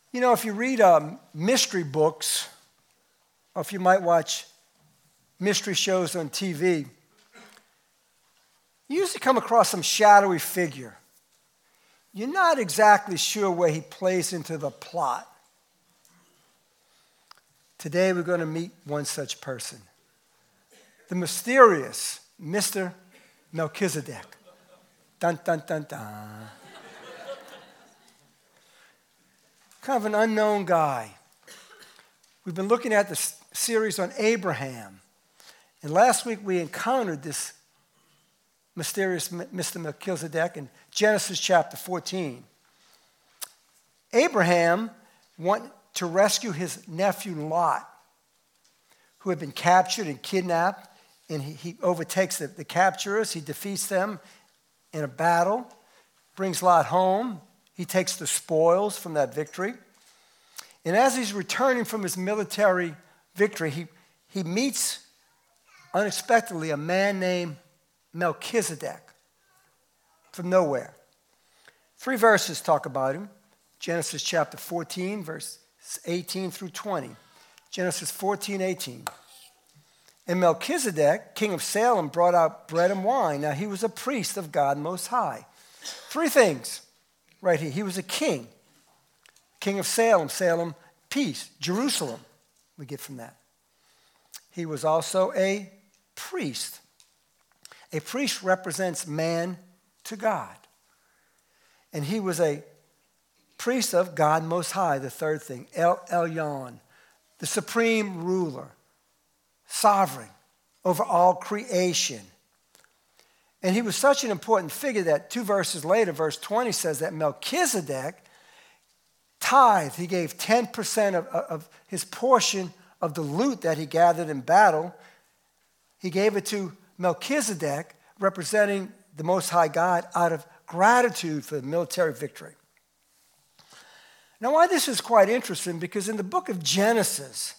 You know, if you read mystery books, or if you might watch mystery shows on TV, you usually come across some shadowy figure. You're not exactly sure where he plays into the plot. Today we're going to meet one such person, the mysterious Mr. Melchizedek. Dun, dun, dun, dun. Kind of an unknown guy. We've been looking at the series on Abraham. And last week we encountered this mysterious Mr. Melchizedek in Genesis chapter 14. Abraham wanted to rescue his nephew Lot, who had been captured and kidnapped, and he overtakes the capturers. He defeats them in a battle, brings Lot home. He takes the spoils from that victory. And as he's returning from his military victory, he meets unexpectedly a man named Melchizedek from nowhere. 3 verses talk about him. Genesis chapter 14, verse 18 through 20. Genesis 14, 18. And Melchizedek, king of Salem, brought out bread and wine. Now he was a priest of God Most High. 3 things right here. He was a king. King of Salem. Salem, peace. Jerusalem, we get from that. He was also a priest. A priest represents man to God. And he was a priest of God Most High, the 3rd thing. El Elyon, the supreme ruler, sovereign over all creation. And he was such an important figure that 2 verses later, verse 20 says that Melchizedek tithed. He gave 10% of his portion of the loot that he gathered in battle. He gave it to Melchizedek, representing the Most High God, out of gratitude for the military victory. Now, why this is quite interesting, because in the book of Genesis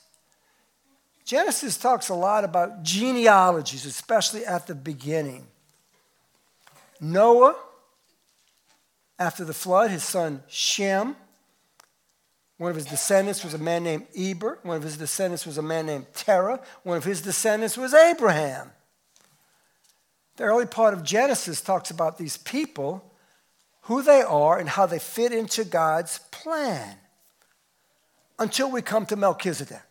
talks a lot about genealogies, especially at the beginning. Noah, after the flood, his son Shem. One of his descendants was a man named Eber. One of his descendants was a man named Terah. One of his descendants was Abraham. The early part of Genesis talks about these people, who they are, and how they fit into God's plan, until we come to Melchizedek.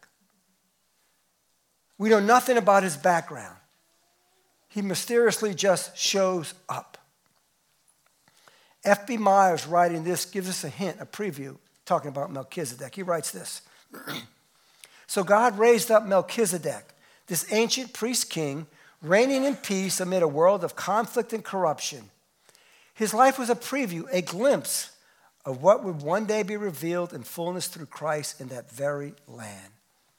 We know nothing about his background. He mysteriously just shows up. F.B. Myers, writing this, gives us a hint, a preview, talking about Melchizedek. He writes this. So God raised up Melchizedek, this ancient priest king, reigning in peace amid a world of conflict and corruption. His life was a preview, a glimpse of what would one day be revealed in fullness through Christ in that very land.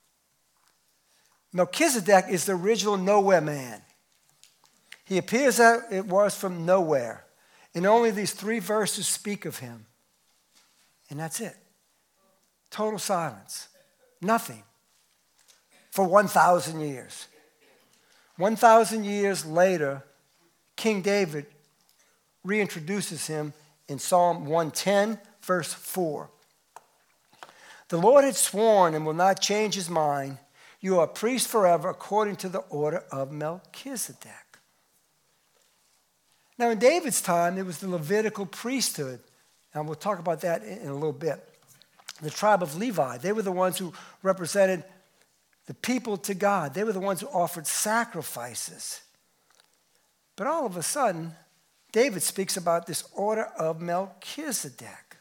Melchizedek is the original nowhere man. He appears as it was from nowhere. And only these 3 verses speak of him. And that's it. Total silence. Nothing. For 1,000 years. 1,000 years later, King David reintroduces him in Psalm 110, verse 4. The Lord had sworn and will not change his mind. You are a priest forever according to the order of Melchizedek. Now, in David's time, it was the Levitical priesthood. And we'll talk about that in a little bit. The tribe of Levi, they were the ones who represented the people to God. They were the ones who offered sacrifices. But all of a sudden, David speaks about this order of Melchizedek.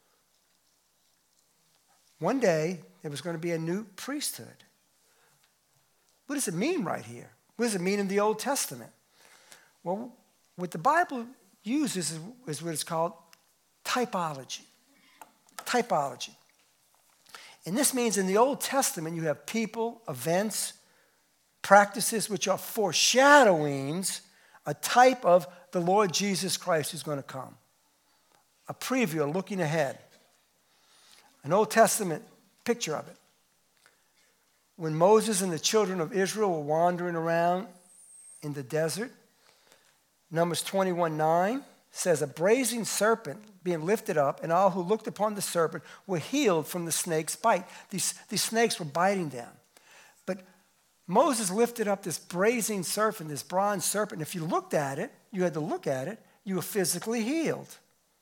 One day, there was going to be a new priesthood. What does it mean right here? What does it mean in the Old Testament? Well, what the Bible uses is what is called typology. Typology. And this means in the Old Testament you have people, events, practices which are foreshadowings, a type of the Lord Jesus Christ who's going to come. A preview, a looking ahead. An Old Testament picture of it. When Moses and the children of Israel were wandering around in the desert, Numbers 21:9, says, a brazen serpent being lifted up, and all who looked upon the serpent were healed from the snake's bite. These snakes were biting them. But Moses lifted up this brazen serpent, this bronze serpent. If you looked at it, you had to look at it, you were physically healed.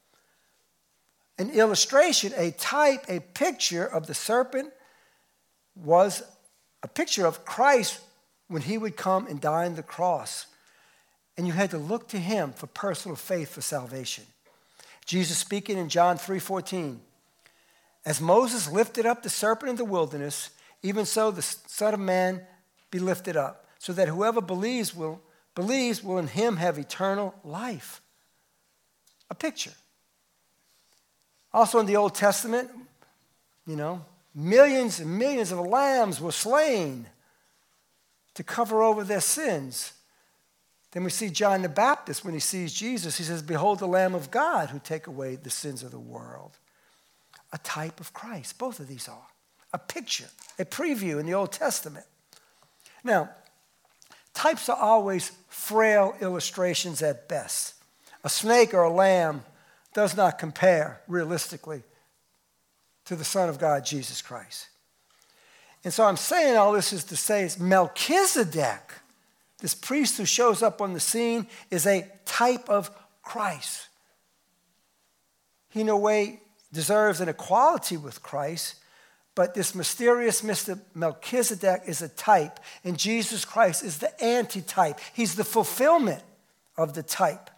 An illustration, a type, a picture of the serpent was a picture of Christ when he would come and die on the cross. And you had to look to him for personal faith for salvation. Jesus speaking in John 3:14, as Moses lifted up the serpent in the wilderness, even so the Son of Man be lifted up, so that whoever believes will in him have eternal life. A picture. Also in the Old Testament, millions and millions of lambs were slain to cover over their sins. Then we see John the Baptist, when he sees Jesus, he says, behold the Lamb of God who take away the sins of the world. A type of Christ. Both of these are. A picture, a preview in the Old Testament. Now, types are always frail illustrations at best. A snake or a lamb does not compare realistically to the Son of God, Jesus Christ. And so I'm saying all this is to say is Melchizedek, this priest who shows up on the scene, is a type of Christ. He in a way deserves an equality with Christ, but this mysterious Mr. Melchizedek is a type, and Jesus Christ is the antitype. He's the fulfillment of the type.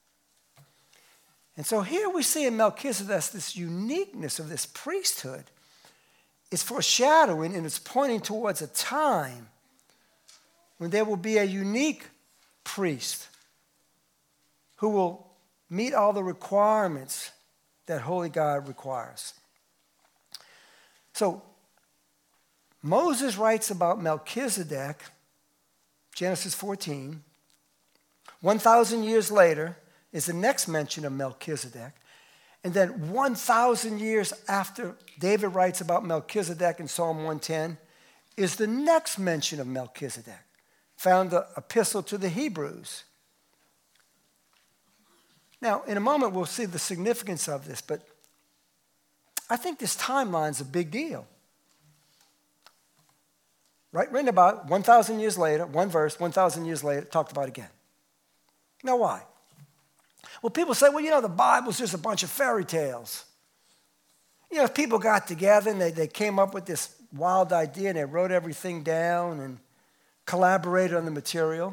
And so here we see in Melchizedek this uniqueness of this priesthood. It's foreshadowing and it's pointing towards a time when there will be a unique priest who will meet all the requirements that holy God requires. So Moses writes about Melchizedek, Genesis 14. 1,000 years later is the next mention of Melchizedek. And then 1,000 years after David writes about Melchizedek in Psalm 110 is the next mention of Melchizedek, found the epistle to the Hebrews. Now, in a moment, we'll see the significance of this, but I think this timeline is a big deal. Right? Written about 1,000 years later, one verse, 1,000 years later, talked about again. Now, why? Well, people say, well, the Bible's just a bunch of fairy tales. If people got together and they came up with this wild idea and they wrote everything down and collaborated on the material.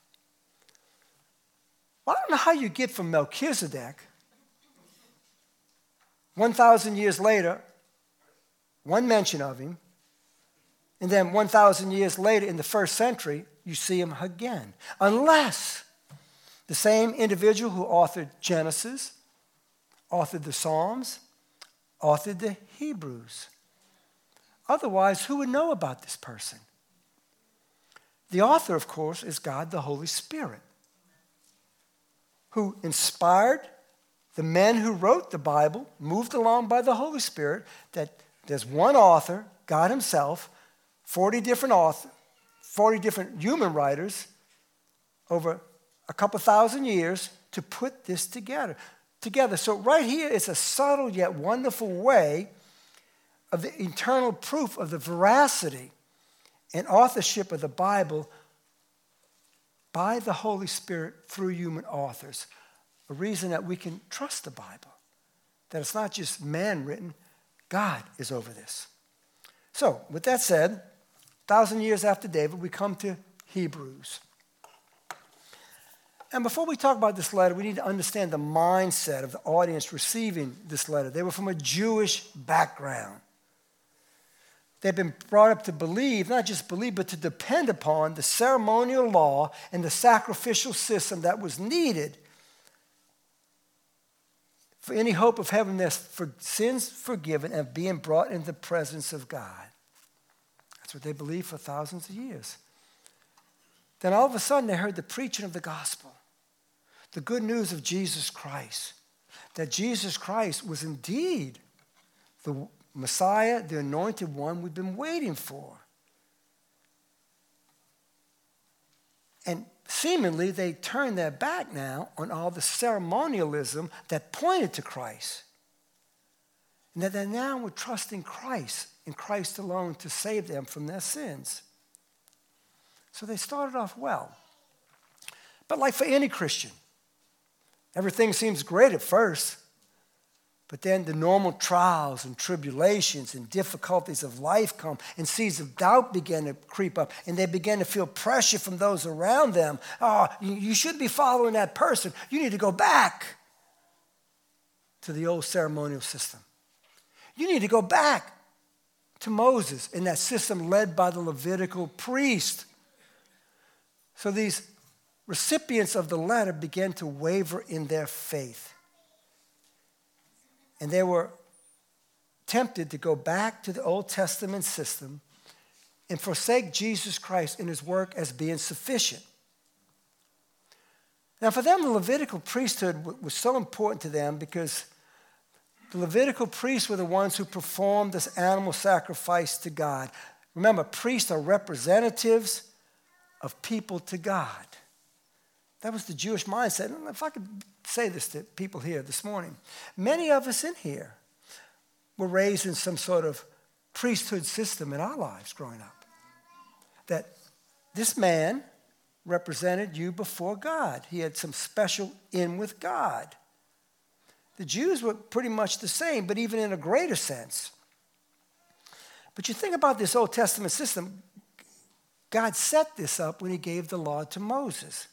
Well, I don't know how you get from Melchizedek, 1,000 years later, one mention of him, and then 1,000 years later in the first century, you see him again. Unless the same individual who authored Genesis, authored the Psalms, authored the Hebrews. Otherwise, who would know about this person? The author, of course, is God the Holy Spirit, who inspired the men who wrote the Bible, moved along by the Holy Spirit, that there's one author, God himself, 40 different human writers over a couple thousand years to put this together. So right here is a subtle yet wonderful way of the eternal proof of the veracity and authorship of the Bible by the Holy Spirit through human authors. A reason that we can trust the Bible, that it's not just man written, God is over this. So, with that said, 1,000 years after David, we come to Hebrews. And before we talk about this letter, we need to understand the mindset of the audience receiving this letter. They were from a Jewish background. They've been brought up to believe, not just believe, but to depend upon the ceremonial law and the sacrificial system that was needed for any hope of having their sins forgiven and being brought into the presence of God. That's what they believed for thousands of years. Then all of a sudden they heard the preaching of the gospel, the good news of Jesus Christ, that Jesus Christ was indeed the Messiah, the anointed one we've been waiting for. And seemingly they turned their back now on all the ceremonialism that pointed to Christ. And that they now were trusting Christ and Christ alone to save them from their sins. So they started off well. But like for any Christian, everything seems great at first. But then the normal trials and tribulations and difficulties of life come, and seeds of doubt begin to creep up, and they begin to feel pressure from those around them. Oh, you shouldn't be following that person. You need to go back to the old ceremonial system. You need to go back to Moses in that system led by the Levitical priest. So these recipients of the letter began to waver in their faith. And they were tempted to go back to the Old Testament system and forsake Jesus Christ and his work as being sufficient. Now, for them, the Levitical priesthood was so important to them because the Levitical priests were the ones who performed this animal sacrifice to God. Remember, priests are representatives of people to God. That was the Jewish mindset. And if I could say this to people here this morning, many of us in here were raised in some sort of priesthood system in our lives growing up. That this man represented you before God. He had some special in with God. The Jews were pretty much the same, but even in a greater sense. But you think about this Old Testament system, God set this up when he gave the law to Moses.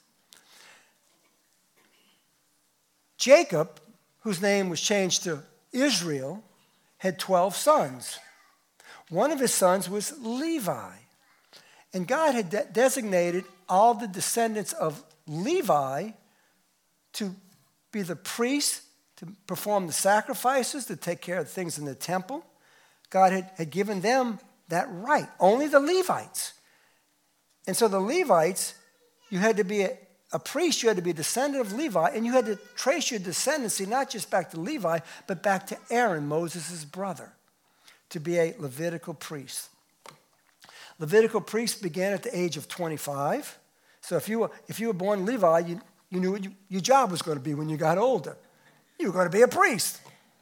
Jacob, whose name was changed to Israel, had 12 sons. One of his sons was Levi. And God had designated all the descendants of Levi to be the priests, to perform the sacrifices, to take care of things in the temple. God had given them that right, only the Levites. And so the Levites, you had to be a priest, you had to be a descendant of Levi, and you had to trace your descendancy not just back to Levi, but back to Aaron, Moses' brother, to be a Levitical priest. Levitical priests began at the age of 25. So if you were born Levi, you knew what your job was going to be when you got older. You were going to be a priest.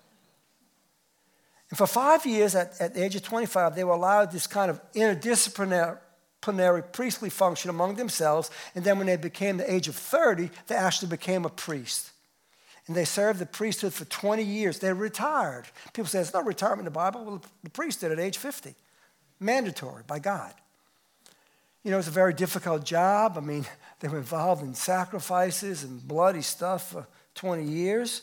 And for 5 years, at the age of 25, they were allowed this kind of interdisciplinary priestly function among themselves, and then when they became the age of 30, they actually became a priest. And they served the priesthood for 20 years. They retired. People say, there's no retirement in the Bible. Well, the priest did at age 50. Mandatory by God. You know, it's a very difficult job. I mean, they were involved in sacrifices and bloody stuff for 20 years.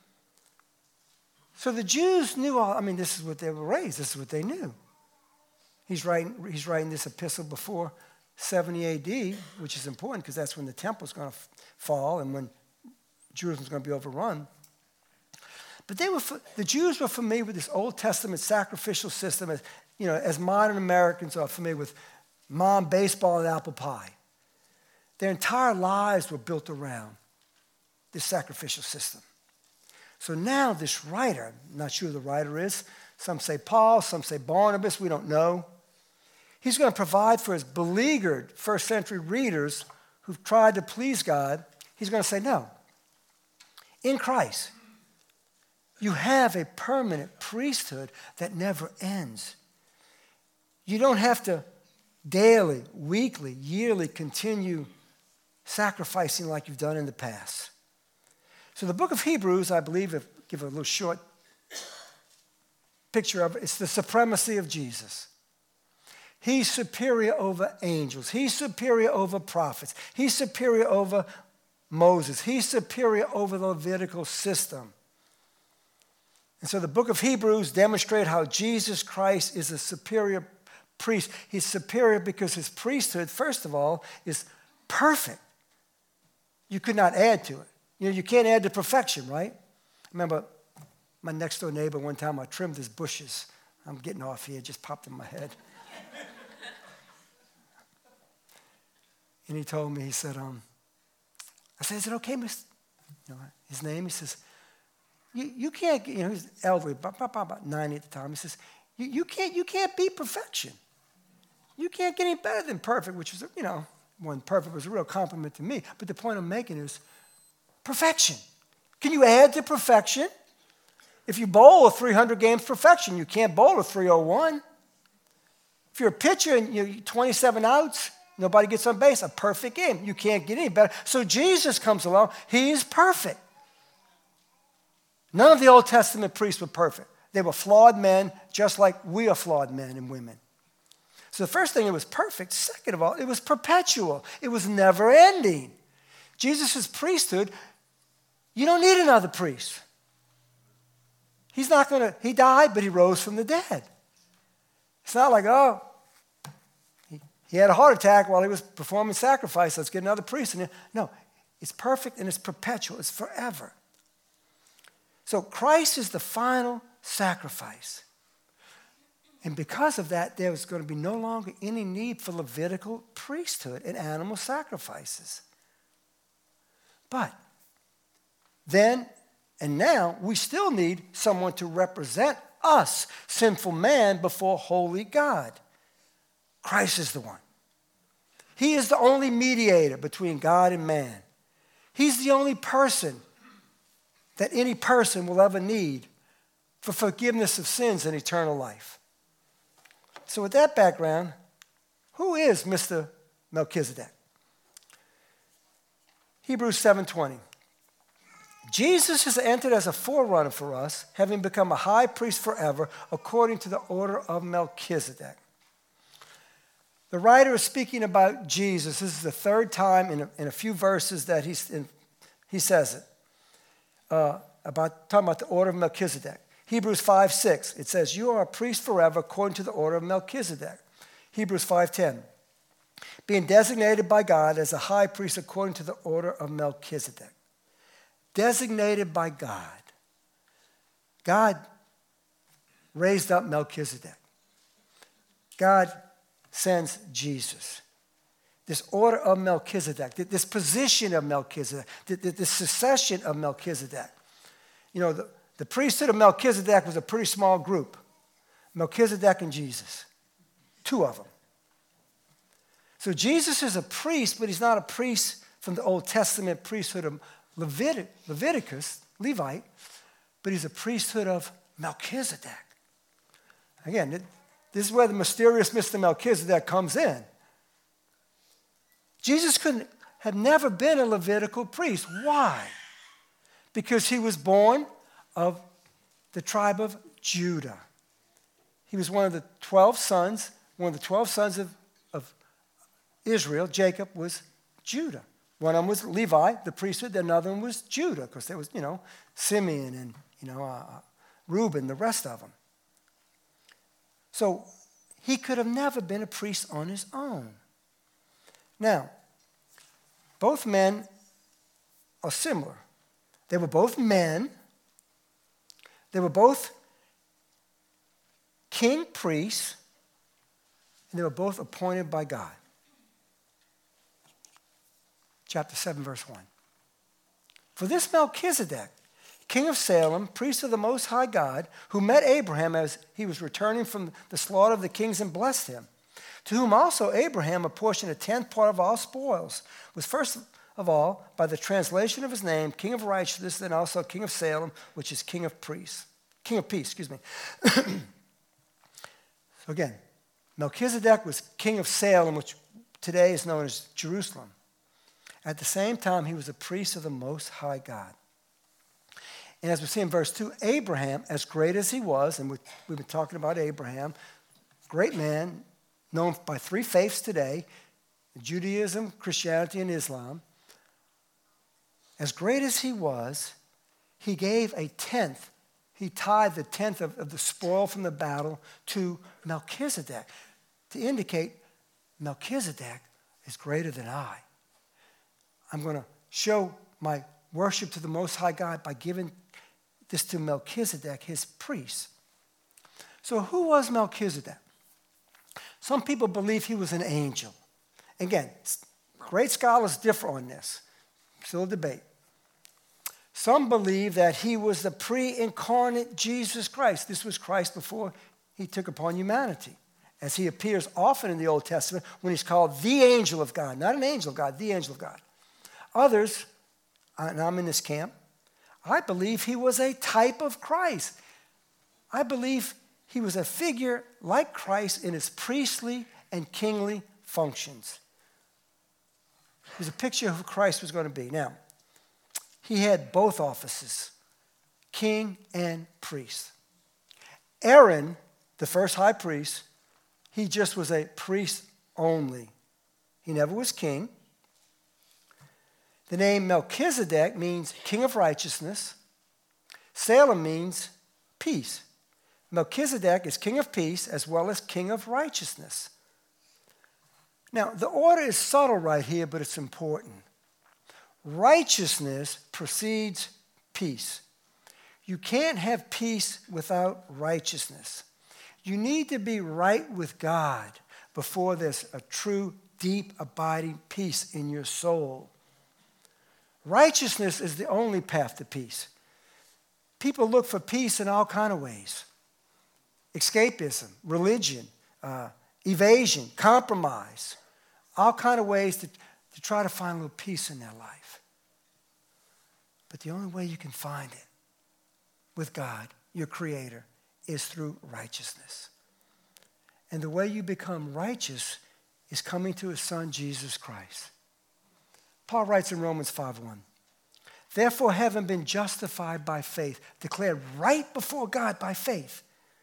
So the Jews knew all, this is what they were raised. This is what they knew. He's writing this epistle before 70 AD, which is important because that's when the temple's going to fall and when Jerusalem's going to be overrun. But the Jews were familiar with this Old Testament sacrificial system as modern Americans are familiar with mom, baseball, and apple pie. Their entire lives were built around this sacrificial system. So now this writer, I'm not sure who the writer is, some say Paul, some say Barnabas, we don't know. He's going to provide for his beleaguered first century readers who've tried to please God. He's going to say, no, in Christ, you have a permanent priesthood that never ends. You don't have to daily, weekly, yearly continue sacrificing like you've done in the past. So the book of Hebrews, I believe, give a little short picture of it. It's the supremacy of Jesus. He's superior over angels. He's superior over prophets. He's superior over Moses. He's superior over the Levitical system. And so the book of Hebrews demonstrates how Jesus Christ is a superior priest. He's superior because his priesthood, first of all, is perfect. You could not add to it. You can't add to perfection, right? I remember my next door neighbor one time, I trimmed his bushes. I'm getting off here, it just popped in my head. And he told me, he said, I said, is it okay, Mr. His name, he says, you can't, he's elderly, about 90 at the time. He says, you can't beat perfection. You can't get any better than perfect, which is, wasn't perfect. It was a real compliment to me. But the point I'm making is perfection. Can you add to perfection? If you bowl a 300 games perfection, you can't bowl a 301. If you're a pitcher and you're 27 outs, nobody gets on base, a perfect game. You can't get any better. So Jesus comes along. He is perfect. None of the Old Testament priests were perfect. They were flawed men, just like we are flawed men and women. So the first thing, it was perfect. Second of all, it was perpetual. It was never ending. Jesus' priesthood, you don't need another priest. He died, but he rose from the dead. It's not like, he had a heart attack while he was performing sacrifice. Let's get another priest in here. No, it's perfect and it's perpetual. It's forever. So Christ is the final sacrifice. And because of that, there was going to be no longer any need for Levitical priesthood and animal sacrifices. But then and now, we still need someone to represent us, sinful man, before holy God. Christ is the one. He is the only mediator between God and man. He's the only person that any person will ever need for forgiveness of sins and eternal life. So with that background, who is Mr. Melchizedek? Hebrews 7:20. Jesus has entered as a forerunner for us, having become a high priest forever, according to the order of Melchizedek. The writer is speaking about Jesus. This is the third time in a few verses that he says it, talking about the order of Melchizedek. Hebrews 5:6, it says, you are a priest forever according to the order of Melchizedek. Hebrews 5:10, being designated by God as a high priest according to the order of Melchizedek. Designated by God. God raised up Melchizedek. God sends Jesus. This order of Melchizedek, this position of Melchizedek, this succession of Melchizedek. You know, the priesthood of Melchizedek was a pretty small group. Melchizedek and Jesus. Two of them. So Jesus is a priest, but he's not a priest from the Old Testament priesthood of Leviticus, Levite, but he's a priesthood of Melchizedek. Again, this is where the mysterious Mr. Melchizedek comes in. Jesus had never been a Levitical priest. Why? Because he was born of the tribe of Judah. He was one of the 12 sons, of Israel. Jacob was Judah. One of them was Levi, the priesthood. Another one was Judah, because there was, Simeon and, Reuben, the rest of them. So he could have never been a priest on his own. Now, both men are similar. They were both men. They were both king priests, and they were both appointed by God. Chapter 7, verse 1. For this Melchizedek, king of Salem, priest of the Most High God, who met Abraham as he was returning from the slaughter of the kings and blessed him, to whom also Abraham apportioned a 10th part of all spoils, was first of all, by the translation of his name, king of righteousness, and also king of Salem, which is king of peace. So again, Melchizedek was king of Salem, which today is known as Jerusalem. At the same time, he was a priest of the Most High God. And as we see in verse 2, Abraham, as great as he was, and we've been talking about Abraham, great man, known by three faiths today, Judaism, Christianity, and Islam. As great as he was, he gave a tenth. He tithed the tenth of the spoil from the battle to Melchizedek to indicate Melchizedek is greater than I. I'm going to show my worship to the Most High God by giving this to Melchizedek, his priest. So who was Melchizedek? Some people believe he was an angel. Again, great scholars differ on this. Still a debate. Some believe that he was the pre-incarnate Jesus Christ. This was Christ before he took upon humanity as he appears often in the Old Testament when he's called the angel of God. Not an angel of God, the angel of God. Others, and I'm in this camp, I believe he was a type of Christ. I believe he was a figure like Christ in his priestly and kingly functions. It was a picture of who Christ was going to be. Now, he had both offices, king and priest. Aaron, the first high priest, he just was a priest only. He never was king. The name Melchizedek means king of righteousness. Salem means peace. Melchizedek is king of peace as well as king of righteousness. Now, the order is subtle right here, but it's important. Righteousness precedes peace. You can't have peace without righteousness. You need to be right with God before there's a true, deep, abiding peace in your soul. Righteousness is the only path to peace. People look for peace in all kinds of ways. Escapism, religion, evasion, compromise, all kinds of ways to try to find a little peace in their life. But the only way you can find it with God, your Creator, is through righteousness. And the way you become righteous is coming to His Son, Jesus Christ. Paul writes in Romans 5:1, therefore, having been justified by faith, declared right before God by faith,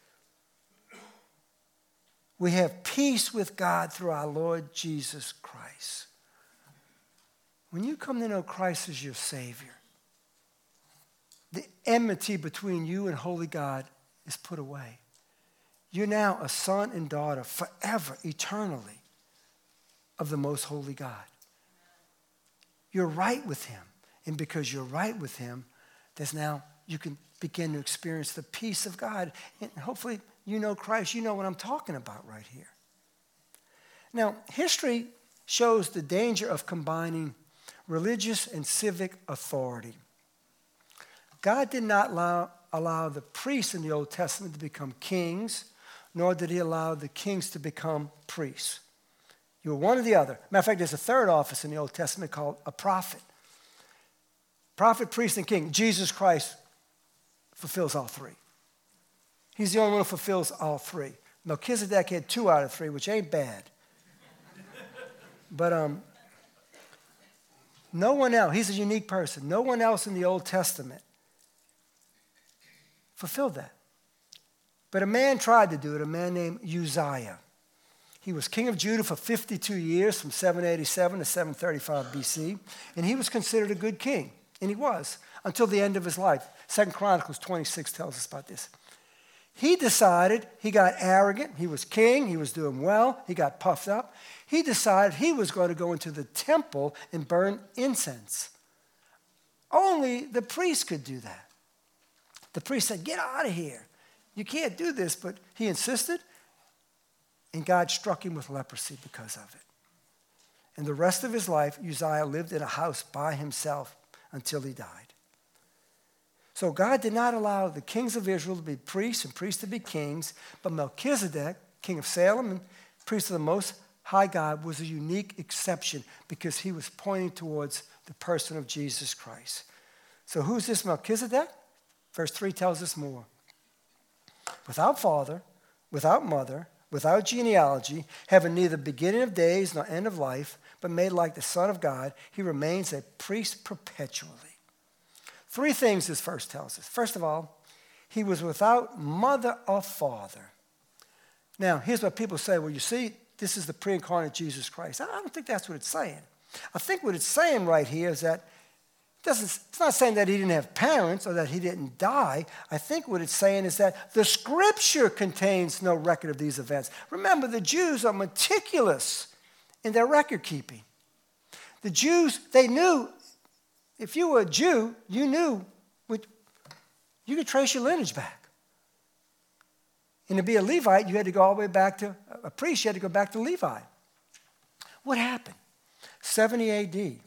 we have peace with God through our Lord Jesus Christ. When you come to know Christ as your Savior, the enmity between you and holy God is put away. You're now a son and daughter forever, eternally, of the most holy God. You're right with Him. And because you're right with Him, there's now, you can begin to experience the peace of God. And hopefully you know Christ. You know what I'm talking about right here. Now, history shows the danger of combining religious and civic authority. God did not allow the priests in the Old Testament to become kings, nor did He allow the kings to become priests. You were one or the other. Matter of fact, there's a third office in the Old Testament called a prophet. Prophet, priest, and king. Jesus Christ fulfills all three. He's the only one who fulfills all three. Melchizedek had 2 out of 3, which ain't bad. But no one else, he's a unique person. No one else in the Old Testament fulfilled that. But a man tried to do it, a man named Uzziah. He was king of Judah for 52 years, from 787 to 735 BC, and he was considered a good king, and he was, until the end of his life. 2 Chronicles 26 tells us about this. He decided, he got arrogant, he was king, he was doing well, he got puffed up. He decided he was going to go into the temple and burn incense. Only the priest could do that. The priest said, get out of here. You can't do this, but he insisted, and God struck him with leprosy because of it. And the rest of his life, Uzziah lived in a house by himself until he died. So God did not allow the kings of Israel to be priests and priests to be kings, but Melchizedek, king of Salem and priest of the Most High God, was a unique exception because he was pointing towards the person of Jesus Christ. So who's this Melchizedek? Verse 3 tells us more. Without father, without mother, without genealogy, having neither beginning of days nor end of life, but made like the Son of God, he remains a priest perpetually. 3 things this verse tells us. First of all, he was without mother or father. Now, here's what people say. Well, you see, this is the pre-incarnate Jesus Christ. I don't think that's what it's saying. I think what it's saying right here is that it's not saying that he didn't have parents or that he didn't die. I think what it's saying is that the Scripture contains no record of these events. Remember, the Jews are meticulous in their record keeping. The Jews, they knew, if you were a Jew, you knew, you could trace your lineage back. And to be a Levite, you had to go all the way back to, a priest, you had to go back to Levi. What happened? 70 AD.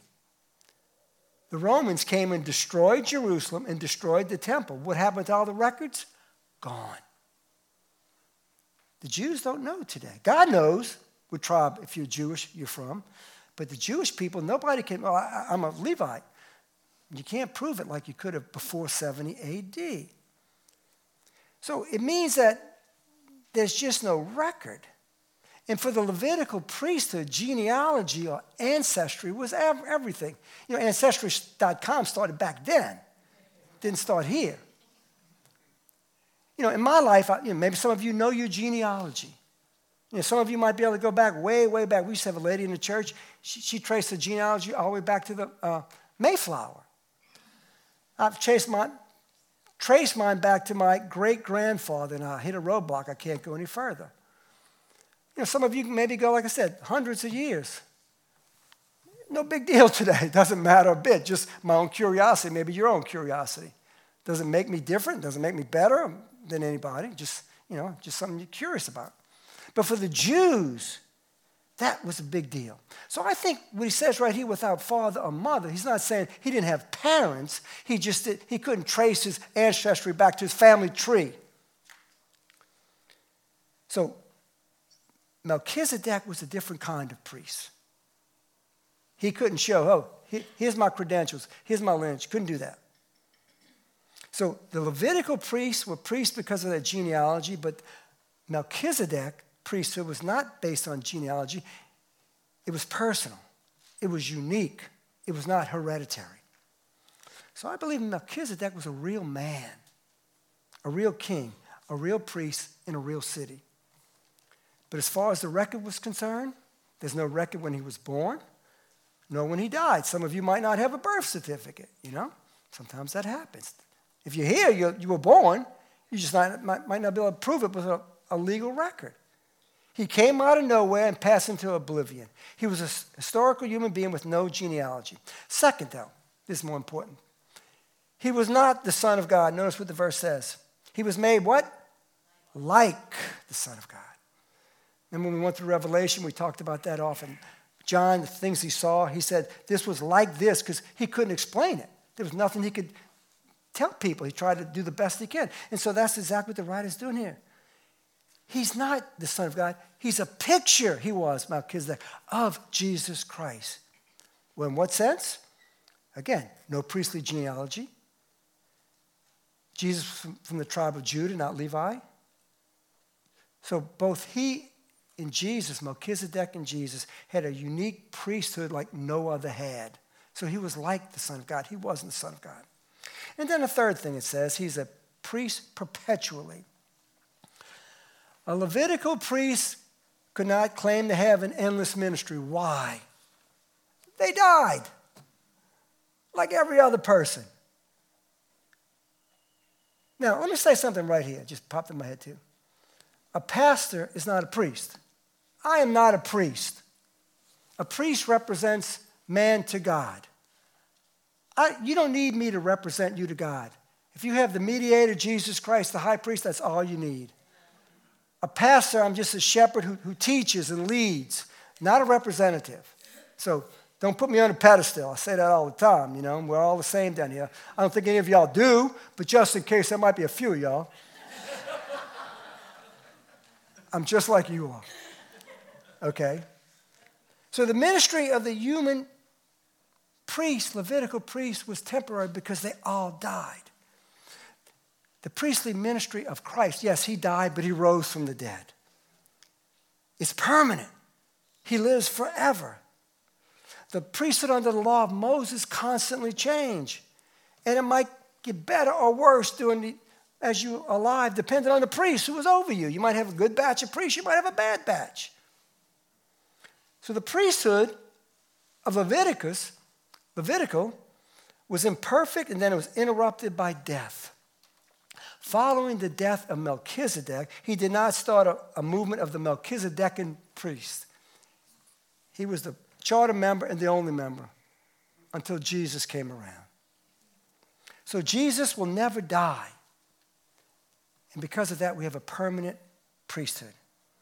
The Romans came and destroyed Jerusalem and destroyed the temple. What happened to all the records? Gone. The Jews don't know today. God knows what tribe, if you're Jewish, you're from. But the Jewish people, nobody can, I'm a Levite. You can't prove it like you could have before 70 AD. So it means that there's just no record. And for the Levitical priesthood, genealogy or ancestry was everything. You know, Ancestry.com started back then. Didn't start here. You know, in my life, maybe some of you know your genealogy. You know, some of you might be able to go back way, way back. We used to have a lady in the church. She traced the genealogy all the way back to the Mayflower. I've traced mine back to my great-grandfather, and I hit a roadblock. I can't go any further. You know, some of you maybe go, like I said, hundreds of years. No big deal today. It doesn't matter a bit. Just my own curiosity, maybe your own curiosity. Does it make me different? Does it make me better than anybody? Just something you're curious about. But for the Jews, that was a big deal. So I think what he says right here, without father or mother, he's not saying he didn't have parents. He couldn't trace his ancestry back to his family tree. So Melchizedek was a different kind of priest. He couldn't show, here's my credentials, here's my lineage. Couldn't do that. So the Levitical priests were priests because of their genealogy, but Melchizedek priesthood was not based on genealogy. It was personal. It was unique. It was not hereditary. So I believe Melchizedek was a real man, a real king, a real priest in a real city. But as far as the record was concerned, there's no record when he was born, nor when he died. Some of you might not have a birth certificate, you know. Sometimes that happens. If you're here, you were born, you just might not be able to prove it with a legal record. He came out of nowhere and passed into oblivion. He was a historical human being with no genealogy. Second, though, this is more important. He was not the Son of God. Notice what the verse says. He was made what? Like the Son of God. And when we went through Revelation, we talked about that often. John, the things he saw, he said this was like this because he couldn't explain it. There was nothing he could tell people. He tried to do the best he can. And so that's exactly what the writer's doing here. He's not the Son of God. He's a picture, he was, Melchizedek, of Jesus Christ. Well, in what sense? Again, no priestly genealogy. Jesus from the tribe of Judah, not Levi. So both he and Jesus, Melchizedek and Jesus, had a unique priesthood like no other had. So he was like the Son of God. He wasn't the Son of God. And then a third thing it says, he's a priest perpetually. A Levitical priest could not claim to have an endless ministry. Why? They died, like every other person. Now, let me say something right here. It just popped in my head too. A pastor is not a priest. I am not a priest. A priest represents man to God. You don't need me to represent you to God. If you have the mediator, Jesus Christ, the high priest, that's all you need. A pastor, I'm just a shepherd who teaches and leads, not a representative. So don't put me on a pedestal. I say that all the time, you know. We're all the same down here. I don't think any of y'all do, but just in case, there might be a few of y'all. I'm just like you are. Okay? So the ministry of the human priest, Levitical priest, was temporary because they all died. The priestly ministry of Christ, yes, he died, but he rose from the dead. It's permanent. He lives forever. The priesthood under the law of Moses constantly changed. And it might get better or worse as you're alive, depending on the priest who was over you. You might have a good batch of priests. You might have a bad batch. So the priesthood of Levitical, was imperfect, and then it was interrupted by death. Following the death of Melchizedek, he did not start a movement of the Melchizedekan priest. He was the charter member and the only member until Jesus came around. So Jesus will never die. And because of that, we have a permanent priesthood.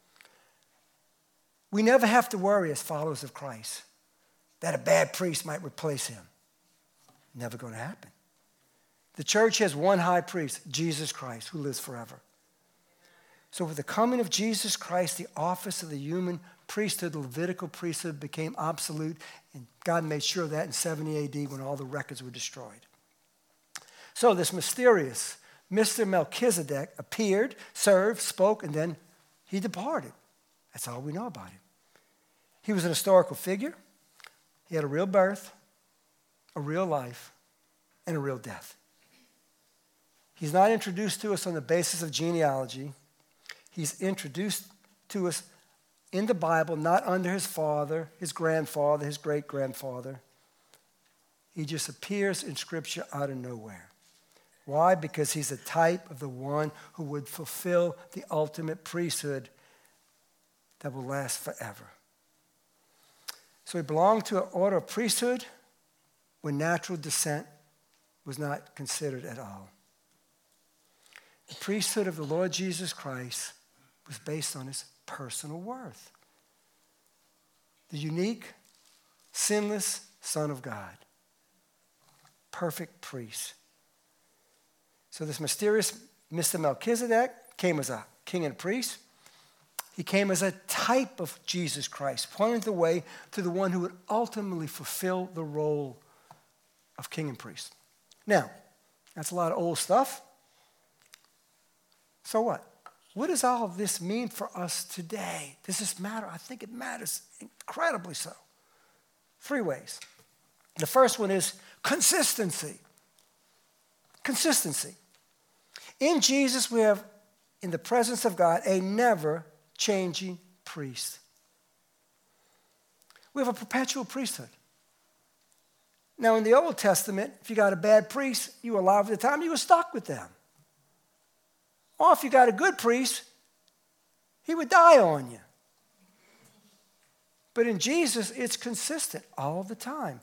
We never have to worry as followers of Christ that a bad priest might replace him. Never going to happen. The church has one high priest, Jesus Christ, who lives forever. So with the coming of Jesus Christ, the office of the human priesthood, the Levitical priesthood, became obsolete, and God made sure of that in 70 AD when all the records were destroyed. So this mysterious Mr. Melchizedek appeared, served, spoke, and then he departed. That's all we know about him. He was an historical figure. He had a real birth, a real life, and a real death. He's not introduced to us on the basis of genealogy. He's introduced to us in the Bible, not under his father, his grandfather, his great-grandfather. He just appears in Scripture out of nowhere. Why? Because he's a type of the one who would fulfill the ultimate priesthood that will last forever. So he belonged to an order of priesthood when natural descent was not considered at all. The priesthood of the Lord Jesus Christ was based on his personal worth. The unique, sinless Son of God. Perfect priest. So this mysterious Mr. Melchizedek came as a king and priest. He came as a type of Jesus Christ, pointing the way to the one who would ultimately fulfill the role of king and priest. Now, that's a lot of old stuff. So what? What does all of this mean for us today? Does this matter? I think it matters incredibly so. 3 ways. The first one is consistency. Consistency. In Jesus, we have, in the presence of God, a never-changing priest. We have a perpetual priesthood. Now, in the Old Testament, if you got a bad priest, you were alive at the time, you were stuck with them. Or if you got a good priest, he would die on you. But in Jesus, it's consistent all the time.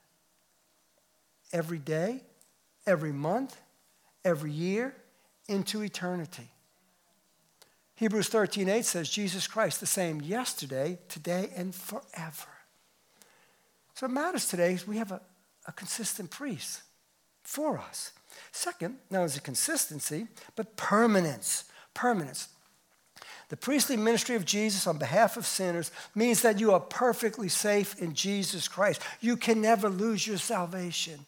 Every day, every month, every year, into eternity. Hebrews 13:8 says, Jesus Christ the same yesterday, today, and forever. So what matters today is we have a consistent priest for us. Second, not only consistency, but permanence. Permanence. The priestly ministry of Jesus on behalf of sinners means that you are perfectly safe in Jesus Christ. You can never lose your salvation.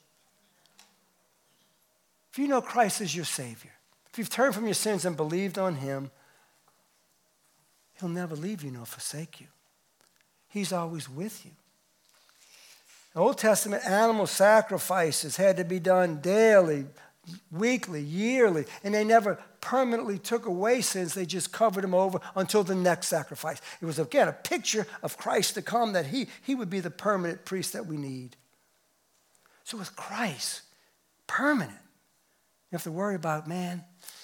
If you know Christ as your Savior, if you've turned from your sins and believed on him, he'll never leave you nor forsake you. He's always with you. The Old Testament animal sacrifices had to be done daily, weekly, yearly, and they never permanently took away sins. They just covered them over until the next sacrifice. It was, again, a picture of Christ to come, that he would be the permanent priest that we need. So with Christ, permanent. You have to worry about, man,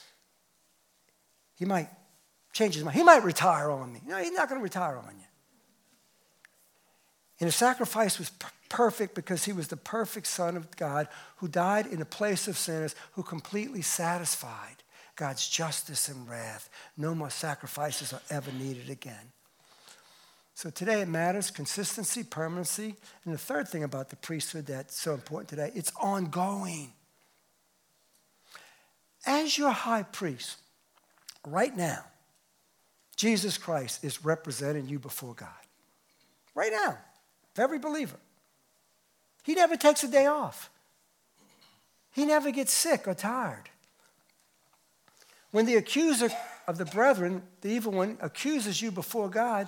he might change his mind. He might retire on me. No, he's not going to retire on you. And his sacrifice was perfect because he was the perfect Son of God who died in the place of sinners, who completely satisfied God's justice and wrath. No more sacrifices are ever needed again. So today it matters, consistency, permanency. And the third thing about the priesthood that's so important today, it's ongoing. As your high priest, right now, Jesus Christ is representing you before God. Right now, for every believer. He never takes a day off. He never gets sick or tired. When the accuser of the brethren, the evil one, accuses you before God,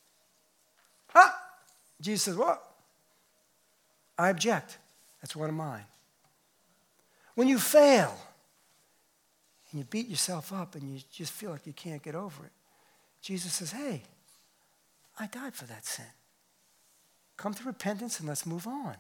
Jesus says, what? I object. That's one of mine. When you fail, and you beat yourself up and you just feel like you can't get over it, Jesus says, hey, I died for that sin. Come to repentance and let's move on.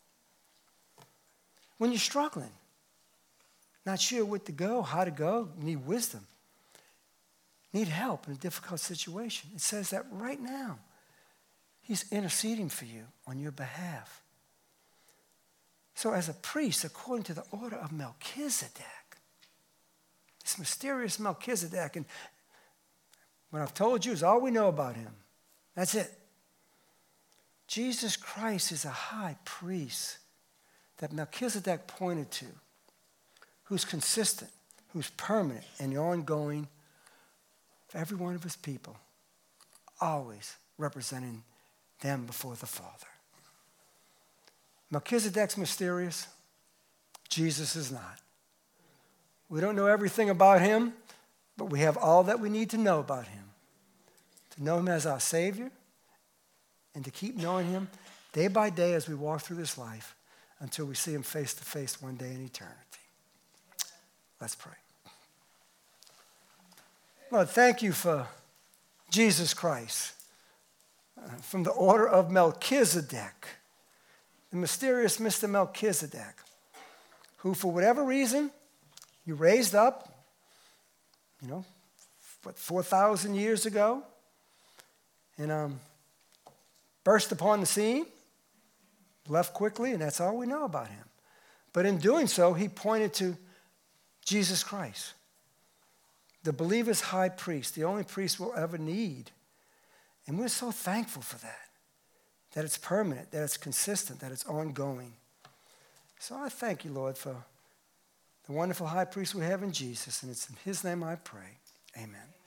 When you're struggling, not sure what to go, how to go, need wisdom, need help in a difficult situation, it says that right now, he's interceding for you on your behalf. So as a priest, according to the order of Melchizedek, this mysterious Melchizedek, and what I've told you is all we know about him. That's it. Jesus Christ is a high priest that Melchizedek pointed to, who's consistent, who's permanent and ongoing for every one of his people, always representing them before the Father. Melchizedek's mysterious. Jesus is not. We don't know everything about him, but we have all that we need to know about him. To know him as our Savior and to keep knowing him day by day as we walk through this life until we see him face to face one day in eternity. Let's pray. Lord, thank you for Jesus Christ, from the order of Melchizedek, the mysterious Mr. Melchizedek, who for whatever reason you raised up, 4,000 years ago, and burst upon the scene, left quickly, and that's all we know about him. But in doing so, he pointed to Jesus Christ, the believer's high priest, the only priest we'll ever need. And we're so thankful for that it's permanent, that it's consistent, that it's ongoing. So I thank you, Lord, for the wonderful high priest we have in Jesus, and it's in his name I pray. Amen.